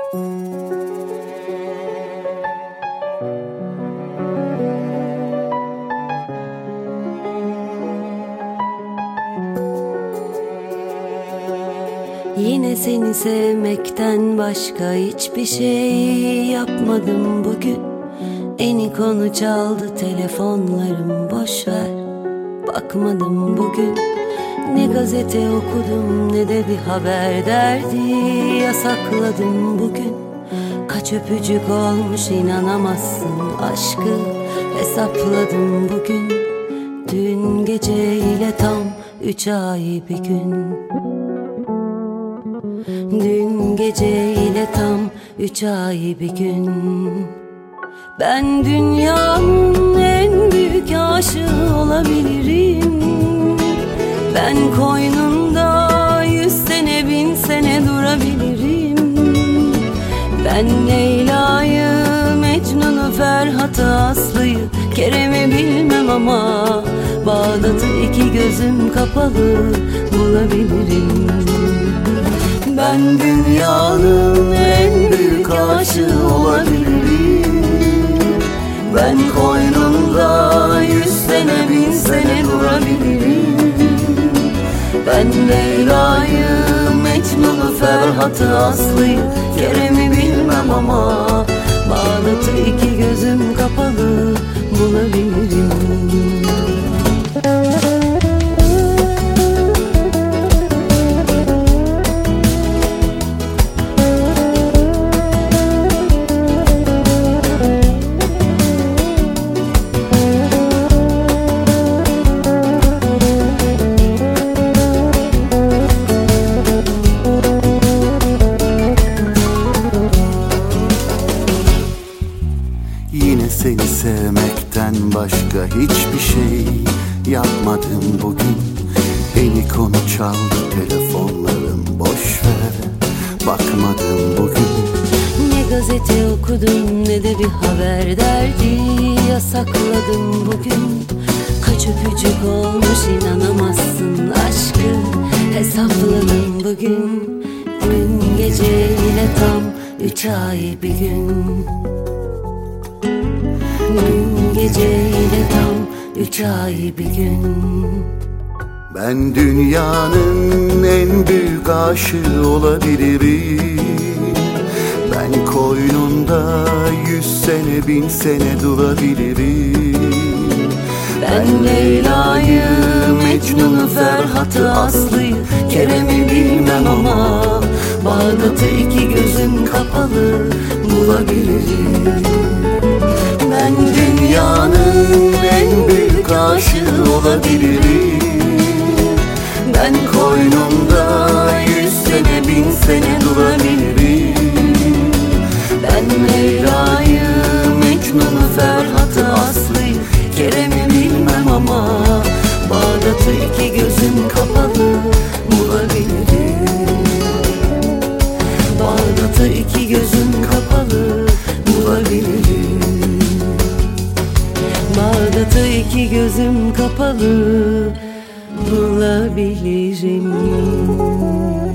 Yine seni sevmekten başka hiçbir şey yapmadım bugün. Eni konu çaldı telefonlarım, boşver, bakmadım bugün. Ne gazete okudum ne de bir haber derdi yasakladım bugün. Kaç öpücük olmuş inanamazsın, aşkı hesapladım bugün. Dün geceyle tam 3 ay bir gün. Dün geceyle tam 3 ay bir gün. Ben dünyanın en büyük aşığı olabilirim. Ben koynunda 100 sene 1000 sene durabilirim. Ben Leyla'yı, Mecnun'u, Ferhat'ı, Aslı'yı, Kerem'i bilmem ama Bağdat'ı iki gözüm kapalı bulabilirim. Ben dünyanın en büyük aşığı olabilirim. Ben koynunda 100 sene 1000 sene durabilirim. Ben Leyla'yı, Mecnun'u, Ferhat'ı, Aslı'yı, Kerem'i bilmem ama Bağdat'ı iki gözüm kapalı bulabilirim. Yine seni sevmekten başka hiçbir şey yapmadım bugün. Eni konu çaldı telefonlarım, boşver, bakmadım bugün. Ne gazete okudum ne de bir haber derdi yasakladım bugün. Kaç öpücük olmuş inanamazsın, aşkı hesapladım bugün. Dün geceyle tam 3 ay bir gün. Dün geceyle tam 3 ay bir gün. Ben dünyanın en büyük aşığı olabilirim. Ben koynunda 100 sene 1000 sene durabilirim. Ben Leyla'yı, Mecnun'u, Ferhat'ı, Aslı'yı, Kerem'i bilmem ama Bağdat'ı iki gözüm kapalı bulabilirim. Ben dünyanın en büyük aşığı olabilirim. Ben koynumda 100 sene 1000 sene durabilirim. Ben Leyla'yı, Mecnun'u, Ferhat'ı, Aslı'yı, Kerem'i bilmem ama Bağdat'ı iki gözüm kapalı bulabilirim. Bağdat'ı iki gözüm kapalı bulabilirim. Bağdat'ı iki gözüm kapalı bulabilirim.